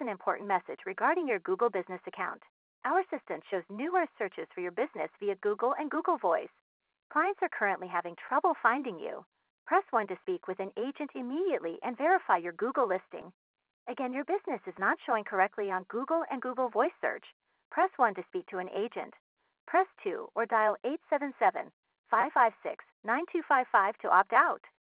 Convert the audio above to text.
an important message regarding your Google Business account. Our assistant shows numerous searches for your business via Google and Google Voice. Clients are currently having trouble finding you. Press 1 to speak with an agent immediately and verify your Google listing. Again, your business is not showing correctly on Google and Google Voice search. Press 1 to speak to an agent. Press 2 or dial 877-556-9255 to opt out.